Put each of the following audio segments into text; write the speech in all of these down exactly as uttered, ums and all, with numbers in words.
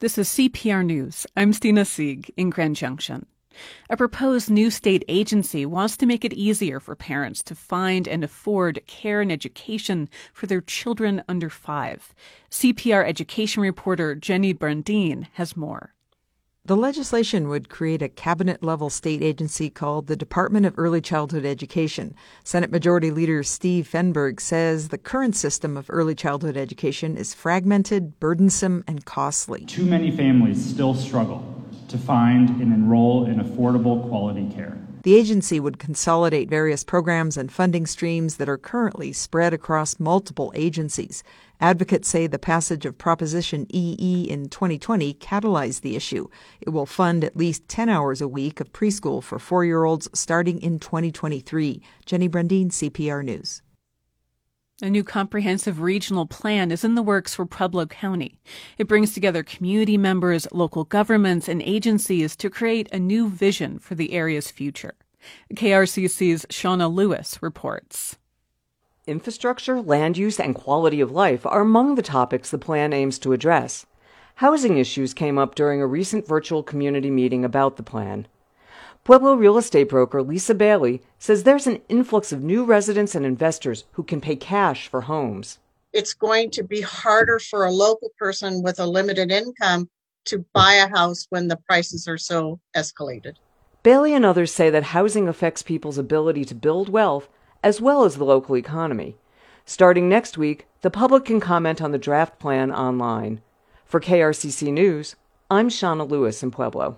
This is C P R News. I'm Stina Sieg in Grand Junction. A proposed new state agency wants to make it easier for parents to find and afford care and education for their children under five. C P R education reporter Jenny Brandine has more. The legislation would create a cabinet-level state agency called the Department of Early Childhood Education. Senate Majority Leader Steve Fenberg says the current system of early childhood education is fragmented, burdensome, and costly. Too many families still struggle to find and enroll in affordable quality care. The agency would consolidate various programs and funding streams that are currently spread across multiple agencies. Advocates say the passage of Proposition E E in twenty twenty catalyzed the issue. It will fund at least ten hours a week of preschool for four-year-olds starting in twenty twenty-three. Jenny Brandine, C P R News. A new comprehensive regional plan is in the works for Pueblo County. It brings together community members, local governments, and agencies to create a new vision for the area's future. K R C C's Shauna Lewis reports. Infrastructure, land use, and quality of life are among the topics the plan aims to address. Housing issues came up during a recent virtual community meeting about the plan. Pueblo real estate broker Lisa Bailey says there's an influx of new residents and investors who can pay cash for homes. It's going to be harder for a local person with a limited income to buy a house when the prices are so escalated. Bailey and others say that housing affects people's ability to build wealth as well as the local economy. Starting next week, the public can comment on the draft plan online. For K R C C News, I'm Shauna Lewis in Pueblo.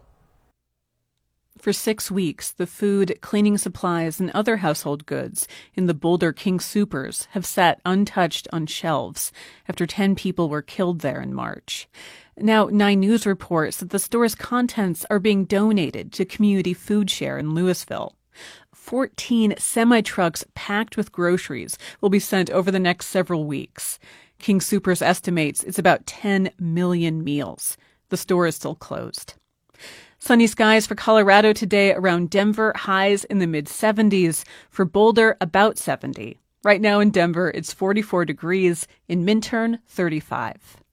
For six weeks, the food, cleaning supplies, and other household goods in the Boulder King Soopers have sat untouched on shelves after ten people were killed there in March. Now, Nine News reports that the store's contents are being donated to Community Food Share in Louisville. fourteen semi-trucks packed with groceries will be sent over the next several weeks. King Soopers estimates it's about ten million meals. The store is still closed. Sunny skies for Colorado today around Denver, highs in the mid seventies. For Boulder, about seventy. Right now in Denver, it's forty-four degrees. In Minturn, thirty-five.